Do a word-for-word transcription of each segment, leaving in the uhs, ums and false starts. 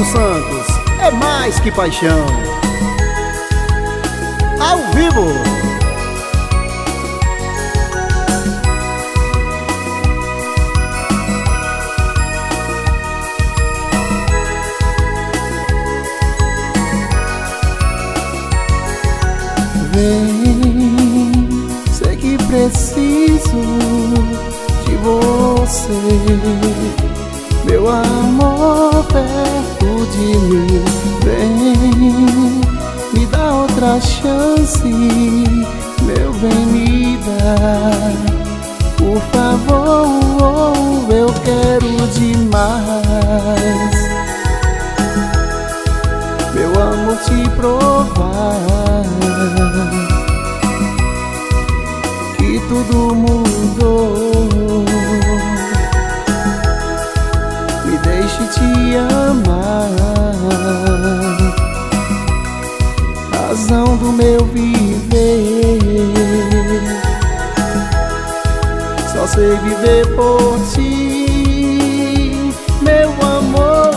Roberto Santos, é mais que paixão. Ao vivo. Vem, sei que preciso de você, meu amor perto de mim. Vem, me dá outra chance, meu bem, me dá, por favor, eu quero demais, meu amor, te provar que tudo mudou. Me deixe te amar, razão do meu viver. Só sei viver por ti, meu amor.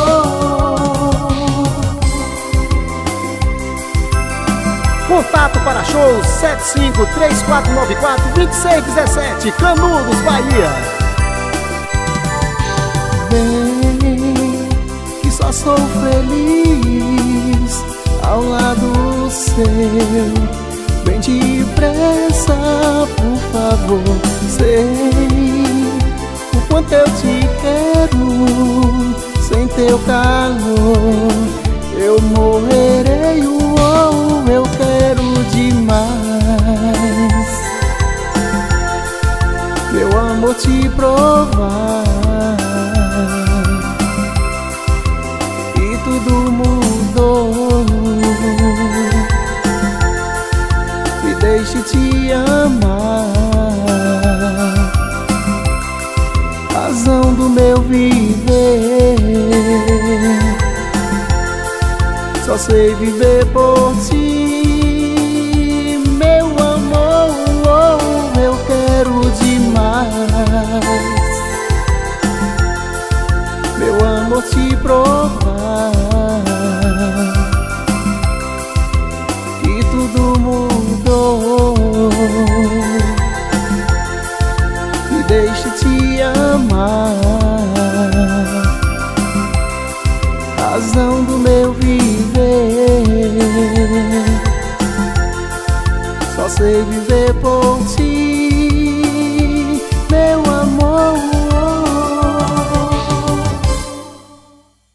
Contato para shows sete cinco três quatro nove quatro dois seis um sete, Canudos, Bahia. Vem, que só sou feliz ao lado seu. Vem depressa, por favor. Sei o quanto eu te quero, sem teu calor eu morrerei. Uou, eu quero demais, meu amor, te provar que tudo mudou. Me deixe te amar, razão do meu viver. Só sei viver por ti, meu amor, oh, eu quero demais, meu amor, te provar